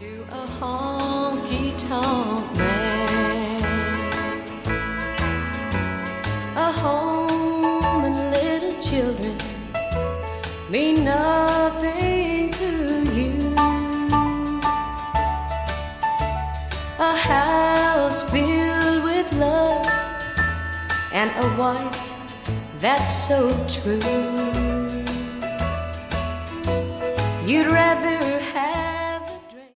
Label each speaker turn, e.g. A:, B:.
A: To a honky-tonk man, a home and little children mean nothing to you. A house filled with love and a wife that's so true. You'd rather